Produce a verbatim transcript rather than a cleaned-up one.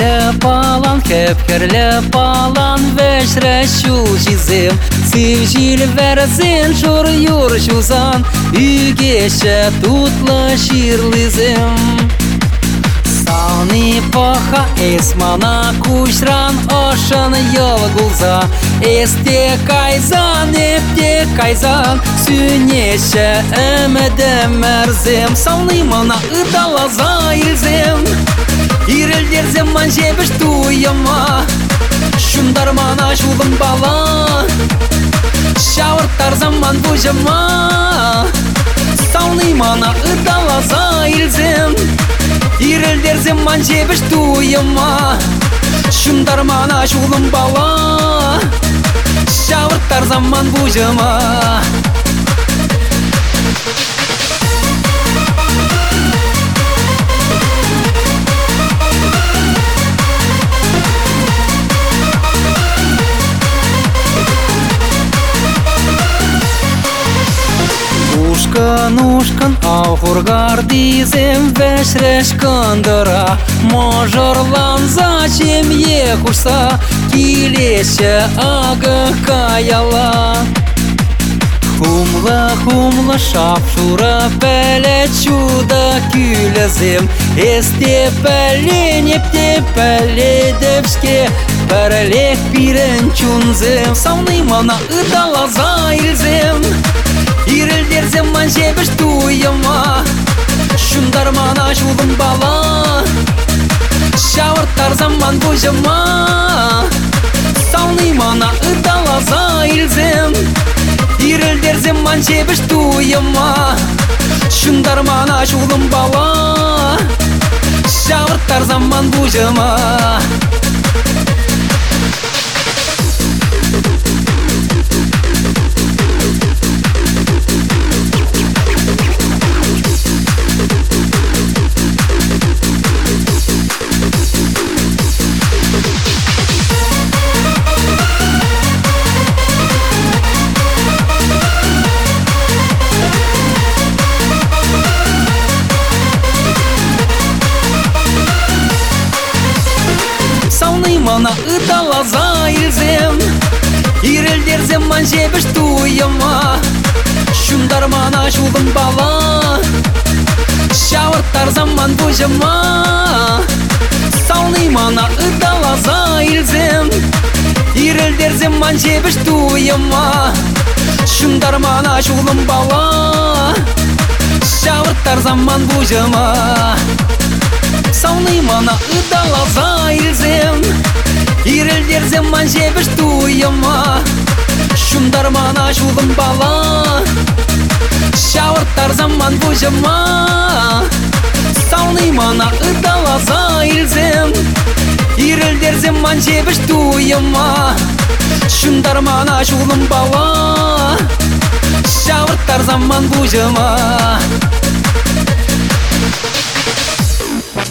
Хепкерлі палан, хепкерлі палан, вечрешу жизем. Сив жил верзен, жур юр жузан, үгеше тутлы жирлызем. Салны поха эсмана кушран, ошын йол гулза. Эсте кайзан, эпте кайзан, сүнеше әмедем мәрзем. Салны мана ыдалаза илзем. Ирелдер земан жебіш туйыма, шундар мана жулым бала. Шауырттар заман бұжыма, салны мана ыдалаза илзем. Ирелдер земан жебіш туйыма, шундар мана жулым бала. Шауырттар заман бұжыма. Ушкан, ушкан, ауғырғар дизем, вешреш кандыра. Можырлан зачем ехушса, килеше ағы каяла. Хумла, хумла, шапшура, пәле чуда күлізем. Есте пәле, непте пәле депшке, пәрелек пирен чунзем. Салны мана ыдалаза илзем. Ирелдер земан жебіш туйыма, шундар мана жулым бала. Шауырттар заман бұжыма, салны мана ыдалаза илзем. Ирелдер земан жебіш туйыма, шундар мана жулым бала. Шауырттар заман бұжыма. Салны мана ыдалаза илзем. Ирелдер земан жебіш туйыма, шундар мана жулым бала. Шауырттар заман бұжыма, салны мана ыдалаза илзем. Ирелдер земан жебіш туйыма, шундар мана жулым бала. Шауырттар заман бұжыма. Салны мана ыдалаза илзем. Ирелдер земан жебіш туйыма, шундар мана жулым бала. Шауырттар заман бұжыма. Салны мана ыдалаза илзем. Ирелдер земан жебіш туйыма, шундар мана жулым бала. Шауырттар заман бұжыма.